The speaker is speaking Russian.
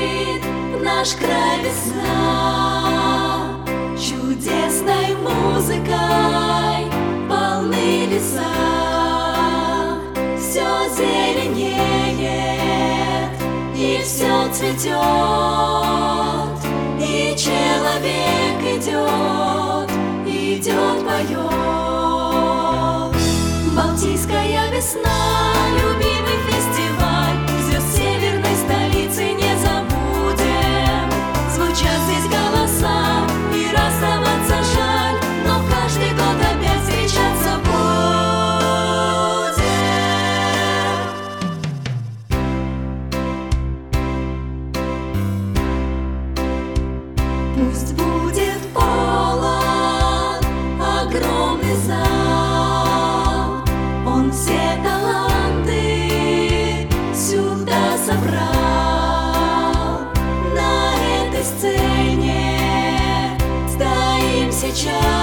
в наш край весна. Чудесной музыкой полны леса, все зеленеет и все цветет, и человек идет, идет, поет. Балтийская весна, любимый фестиваль, звезд северной столицы не забудем. Звучат здесь голоса, и расставаться жаль, но каждый год опять встречаться будем. Пусть будет полон огромный зал, он все таланты сюда собрал. На этой сцене стоим сейчас.